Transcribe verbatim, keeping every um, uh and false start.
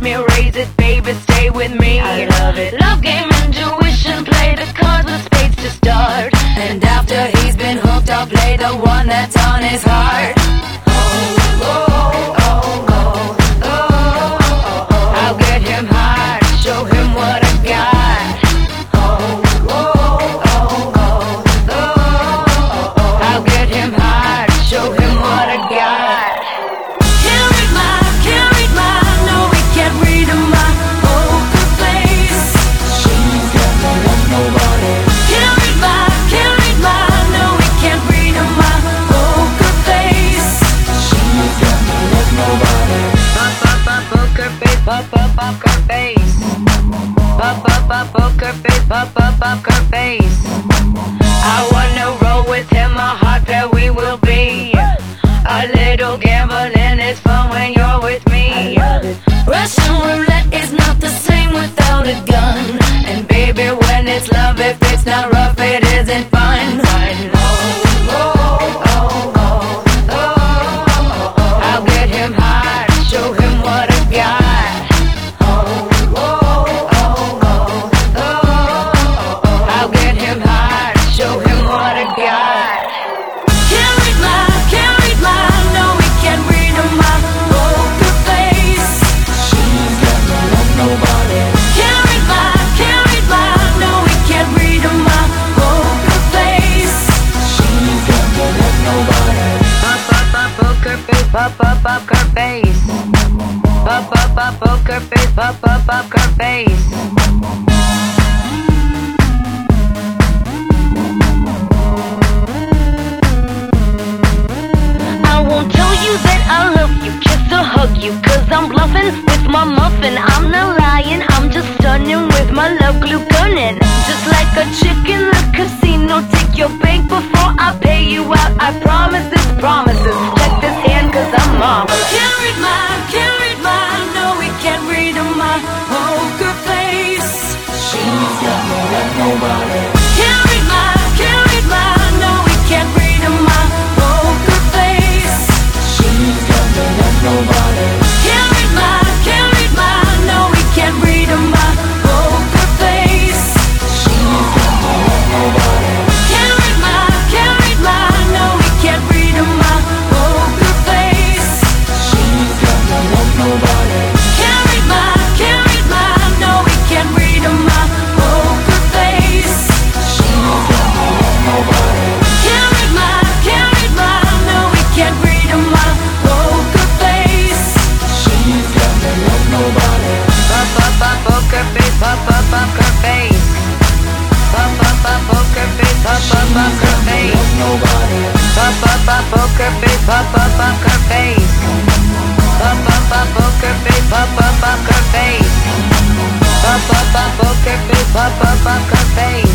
me, raise it, baby, stay with me. I love it. Love game, intuition, play the cards with spades to start. And after he's been hooked, I'll play the one that's on his heart. Oh, oh, oh, oh, oh, oh, oh. I'll get him hard, show him what I got. Oh, oh, oh, oh, oh, oh. I'll get him hard, show him what I got. Can't read my, can't read my, no, we can't read my poker face. She's got no love, nobody. Can't read my, can't read my, no, we can't read my poker face. She's got no love, nobody. Pop, pop, pop, poker face, pop, pop, poker face. Pop, pop, pop, poker face, pop, pop, poker face. I wanna roll with him, a hot pair we will be. A little gambling is fun when you're with me. Russian roulette is not the same without a gun. And baby, when it's love, if it's not rough, it isn't fun. Fun. Oh, oh, oh, oh, oh, oh, oh. I'll get him hard, show him what I got. Oh, oh, oh, oh, oh, oh. I'll get him hard, show him what I got. Can't read my, can't read my, no, we can't read my poker face. She's got no love, nobody. Can't read my, can't read my, no, we can't read my poker face. She's got no love, nobody. Pop, pop, pop, poker face, pop, pop, poker face. Pop, pop, pop, poker face, pop, pop, poker face. I won't tell you that I love you, kiss or hug you, cause I'm bluffing with my muffin. I'm not lying, I'm just stunning with my love glue gunning. Just like a chick in the casino, take your bank before I pay you out. I promise this promises, check this hand cause I'm marvelous. Can't read my, can't read my, no, we can't read my poker face. She's got no love, nobody. Can't read my, can't read my, no, we can't read my poker face. She's got no love, nobody. Can't read my, can't read my, no, we can't read my poker face. She's got no love, nobody. Can't read my, can't read my, no, we can't read my poker face. She's got no love, nobody. Can't read my, can't read my, no, we can't read my poker face. She's got no love, nobody. Can't read my, can't read my, no, we can't read my poker face. She's got no love, nobody. Pop, pop, pop, poker face, pop, pop, poker face. Pop, pop, pop, poker face, pop, pop, poker face. Nobody. Pop, pop, pop, poker face, pop, pop, poker face. Pop, pop, pop, poker face, pop, pop, poker face. Pop, pop, pop, poker face, pop, pop, poker face.